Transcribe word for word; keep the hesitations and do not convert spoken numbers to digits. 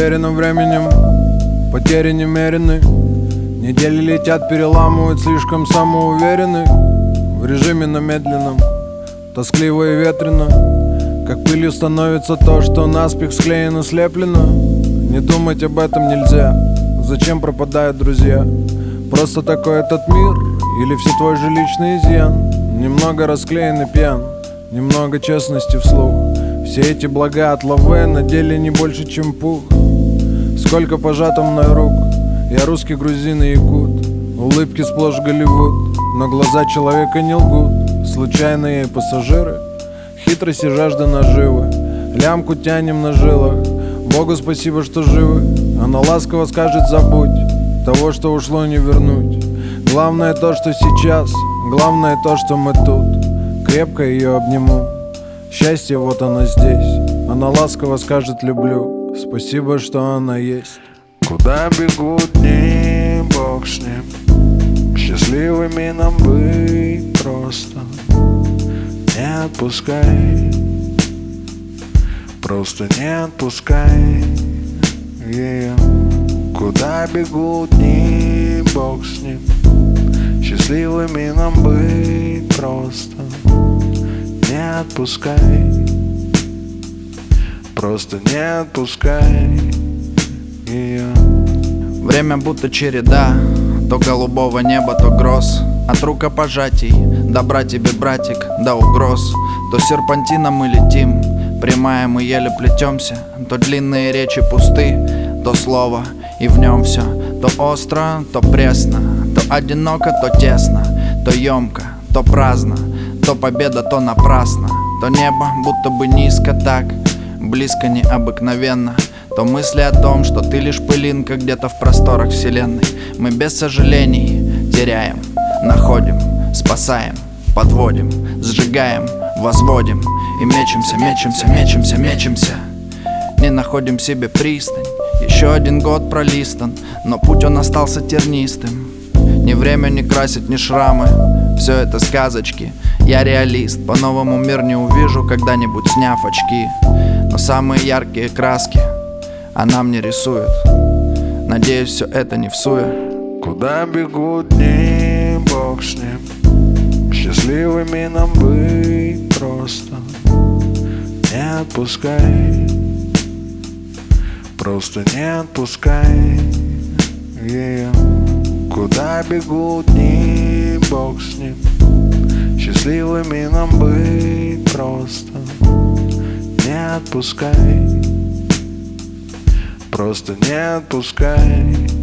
проверено временем, потери немерены. Недели летят, переламывают, слишком самоуверенны. В режиме на медленном, тоскливо и ветрено. Как пылью становится то, что наспех склеено, слеплено. Не думать об этом нельзя. Зачем пропадают друзья? Просто такой этот мир, или все твой же личный изъян? Немного расклеен и пьян, немного честности вслух. Все эти блага от лавы на деле не больше, чем пух. Сколько пожато мной рук, я русский, грузин и якут. Улыбки сплошь Голливуд, но глаза человека не лгут. Случайные пассажиры, хитрость и жажда наживы. Лямку тянем на жилах, Богу спасибо, что живы. Она ласково скажет: забудь, того, что ушло, не вернуть. Главное то, что сейчас, главное то, что мы тут. Крепко ее обниму, счастье вот оно здесь. Она ласково скажет: люблю, спасибо, что она есть. Куда бегут дни, Бог с ним. Счастливыми нам быть просто. Не отпускай, просто не отпускай ее. Куда бегут дни, Бог с ним. Счастливыми нам быть просто. Не отпускай, просто не отпускай ее. Время будто череда, то голубого неба, то гроз. От рукопожатий, добра тебе, братик, до угроз. То серпантином мы летим, прямая мы еле плетемся. То длинные речи пусты, то слово и в нем все. То остро, то пресно, то одиноко, то тесно. То емко, то праздно, то победа, то напрасно. То небо будто бы низко так, близко необыкновенно. То мысли о том, что ты лишь пылинка где-то в просторах вселенной. Мы без сожалений теряем, находим, спасаем, подводим, сжигаем, возводим. И мечемся, мечемся, мечемся, мечемся. Не находим себе пристань. Еще один год пролистан, но путь он остался тернистым. Ни время не красит, ни шрамы, все это сказочки. Я реалист, по-новому мир не увижу, когда-нибудь сняв очки. Но самые яркие краски она мне рисует. Надеюсь, все это не всуе. Куда бегут дни, Бог с ним. Счастливыми нам быть просто. Не отпускай, просто не отпускай ее. Куда бегут дни, Бог с ним. Счастливыми нам быть просто. Не отпускай, просто не отпускай